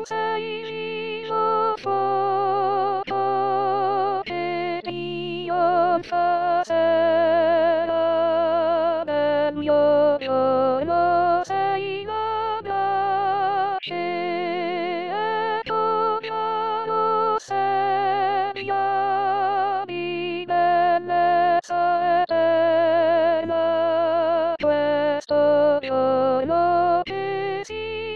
sei lo foto che Dio fa nel mio giorno sei la pace e piano segna di bellezza eterna questo giorno che si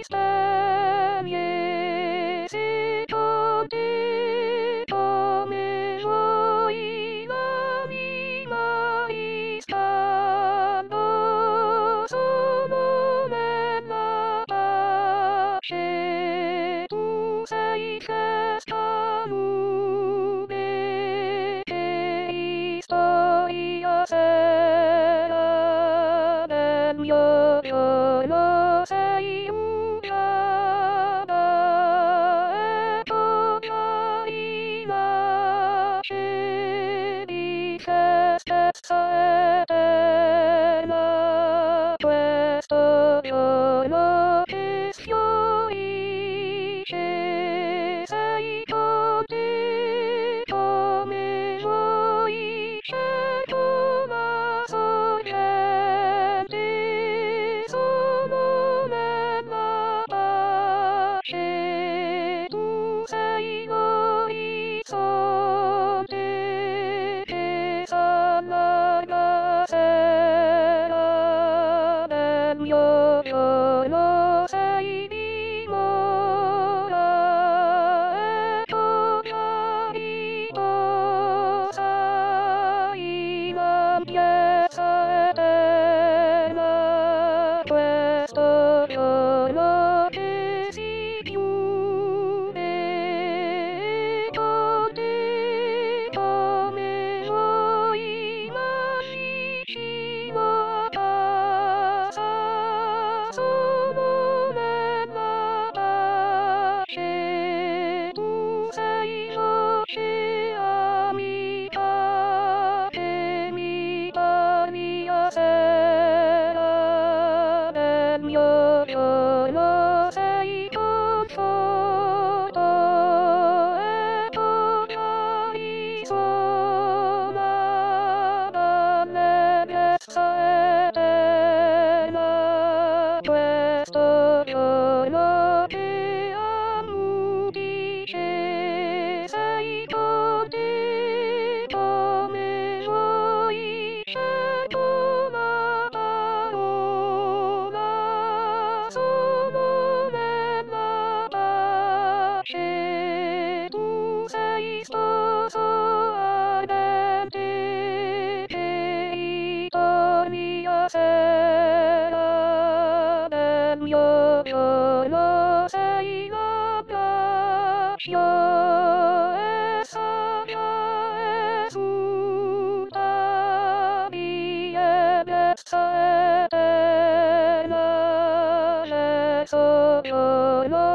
spegne se con te come vuoi la vita istando solo nella pace tu sei questa nube che storia sera nel mio giorno sei usata e tornai luce di tristezza eterna questo giorno che fiorisce sei con te come vuoi cerco la sorgente solo nella pace tu sei l'orizzonte che s'allarga sera nel mio giorno sei dimora e tocca riposa in ampiezza eterna questo giorno che si chiude con te come vuoi ma vicino a casa solo nella pace tu sei voce amica che mi parli a sera nel mio giorno sei conforto e tocca risuona dall'ebbrezza eterna questo giorno che ammuttisce sei con te come vuoi cerco la parola solo nella pace tu sei sposo ardente che ritorni a sera nel mio giorno sei la braccio e sabbia esulta di ebbrezza eterna nel soggiorno